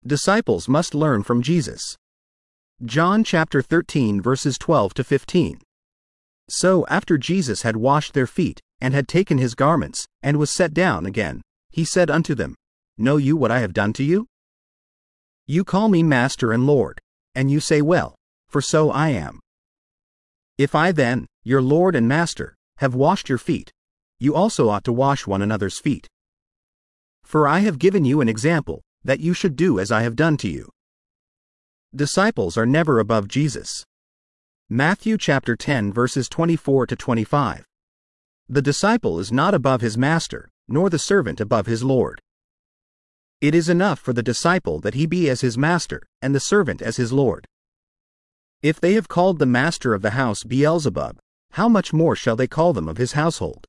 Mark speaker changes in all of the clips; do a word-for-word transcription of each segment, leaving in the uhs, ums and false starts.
Speaker 1: Disciples must learn from Jesus. John chapter thirteen verses twelve to fifteen. So after Jesus had washed their feet, and had taken his garments, and was set down again, he said unto them, Know you what I have done to you? You call me Master and Lord, and you say, Well, for so I am. If I then, your Lord and Master, have washed your feet, you also ought to wash one another's feet. For I have given you an example, that you should do as I have done to you. Disciples are never above Jesus. Matthew chapter ten verses twenty-four to twenty-five. The disciple is not above his master, nor the servant above his Lord. It is enough for the disciple that he be as his master, and the servant as his Lord. If they have called the master of the house Beelzebub, how much more shall they call them of his household?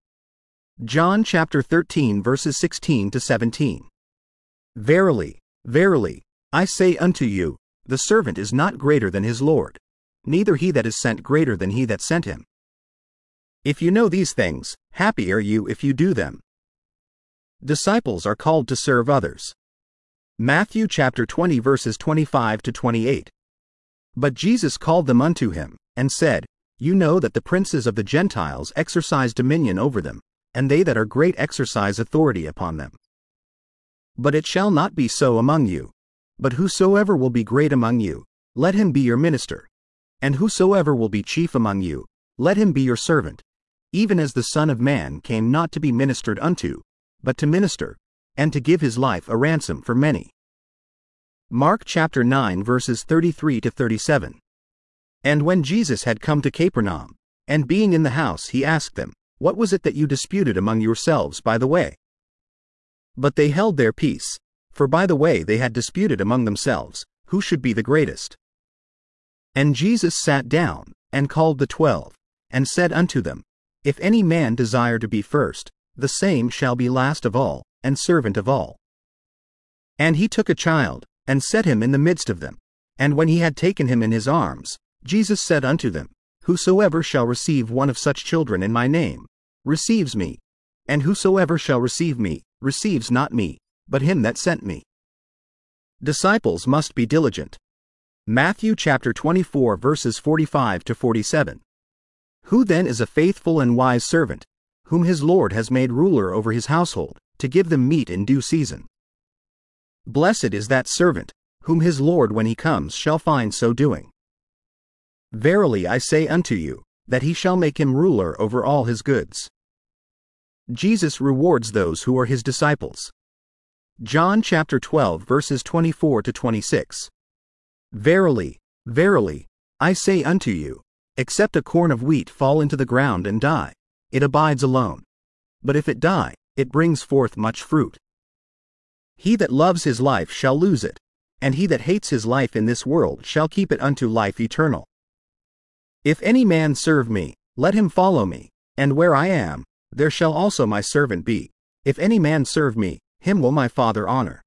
Speaker 1: John chapter thirteen verses sixteen to seventeen. Verily, verily, I say unto you, the servant is not greater than his Lord, neither he that is sent greater than he that sent him. If you know these things, happy are you if you do them. Disciples are called to serve others. Matthew chapter twenty verses twenty-five to twenty-eight. But Jesus called them unto him, and said, You know that the princes of the Gentiles exercise dominion over them, and they that are great exercise authority upon them. But it shall not be so among you. But whosoever will be great among you, let him be your minister. And whosoever will be chief among you, let him be your servant, even as the Son of Man came not to be ministered unto, but to minister, and to give his life a ransom for many. Mark chapter nine verses thirty-three to thirty-seven. And when Jesus had come to Capernaum, and being in the house he asked them, What was it that you disputed among yourselves by the way? But they held their peace, for by the way they had disputed among themselves, who should be the greatest. And Jesus sat down, and called the twelve, and said unto them, If any man desire to be first, the same shall be last of all, and servant of all. And he took a child, and set him in the midst of them. And when he had taken him in his arms, Jesus said unto them, Whosoever shall receive one of such children in my name, receives me. And whosoever shall receive me, receives not me, but him that sent me. Disciples must be diligent. Matthew chapter twenty-four verses forty-five to forty-seven. Who then is a faithful and wise servant, whom his Lord has made ruler over his household, to give them meat in due season? Blessed is that servant, whom his Lord when he comes shall find so doing. Verily I say unto you, that he shall make him ruler over all his goods. Jesus rewards those who are his disciples. John chapter twelve verses twenty-four to twenty-six. Verily, verily, I say unto you, except a corn of wheat fall into the ground and die, it abides alone. But if it die, it brings forth much fruit. He that loves his life shall lose it, and he that hates his life in this world shall keep it unto life eternal. If any man serve me, let him follow me, and where I am, there shall also my servant be. If any man serve me, him will my Father honor.